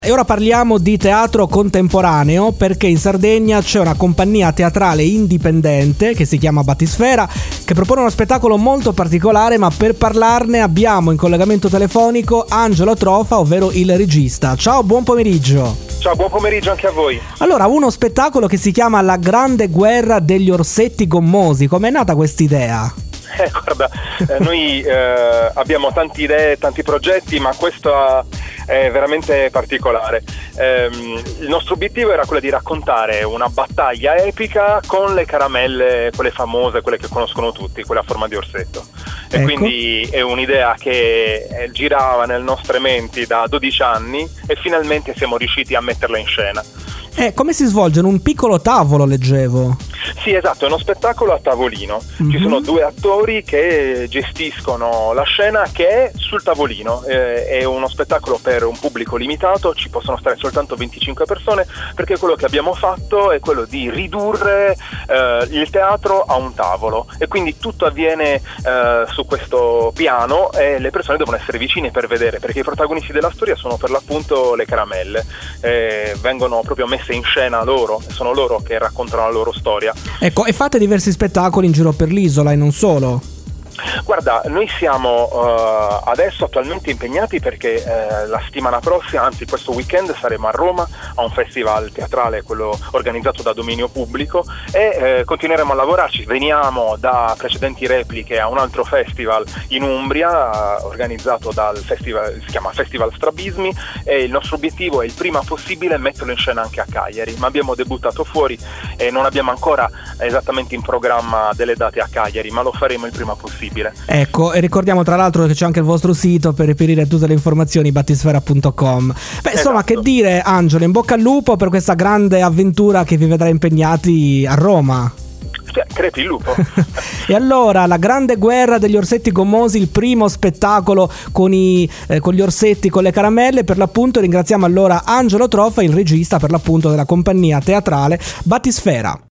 E ora parliamo di teatro contemporaneo, perché in Sardegna c'è una compagnia teatrale indipendente che si chiama Batisfera, che propone uno spettacolo molto particolare, ma per parlarne abbiamo in collegamento telefonico Angelo Trofa, ovvero il regista. Ciao, buon pomeriggio. Ciao, buon pomeriggio anche a voi. Allora, uno spettacolo che si chiama La grande guerra degli orsetti gommosi. Com'è nata quest'idea? Guarda, noi abbiamo tante idee, tanti progetti, ma questo è veramente particolare. Il nostro obiettivo era quello di raccontare una battaglia epica con le caramelle, quelle famose, quelle che conoscono tutti, quelle a forma di orsetto. E ecco. Quindi è un'idea che girava nelle nostre menti da 12 anni e finalmente siamo riusciti a metterla in scena. Come si svolge? In un piccolo tavolo, leggevo. Sì, esatto, è uno spettacolo a tavolino. Ci sono due attori che gestiscono la scena che è sul tavolino. È uno spettacolo per un pubblico limitato, ci possono stare soltanto 25 persone, perché quello che abbiamo fatto è quello di ridurre il teatro a un tavolo, e quindi tutto avviene su questo piano e le persone devono essere vicine per vedere, perché i protagonisti della storia sono per l'appunto le caramelle. Vengono proprio messe in scena loro, sono loro che raccontano la loro storia. Ecco, e fate diversi spettacoli in giro per l'isola e non solo? Guarda, noi siamo adesso attualmente impegnati perché la settimana prossima, anzi questo weekend, saremo a Roma a un festival teatrale, quello organizzato da Dominio Pubblico, e continueremo a lavorarci. Veniamo da precedenti repliche a un altro festival in Umbria organizzato dal festival, si chiama Festival Strabismi, e il nostro obiettivo è il prima possibile metterlo in scena anche a Cagliari, ma abbiamo debuttato fuori e non abbiamo ancora esattamente in programma delle date a Cagliari, ma lo faremo il prima possibile. Ecco, e ricordiamo tra l'altro che c'è anche il vostro sito per reperire tutte le informazioni, batisfera.com. Insomma, esatto. Che dire, Angelo, in bocca al lupo per questa grande avventura che vi vedrà impegnati a Roma. Crepi il lupo. E allora, La grande guerra degli orsetti gommosi, il primo spettacolo con gli orsetti, con le caramelle. Per l'appunto ringraziamo allora Angelo Trofa, il regista per l'appunto della compagnia teatrale Batisfera.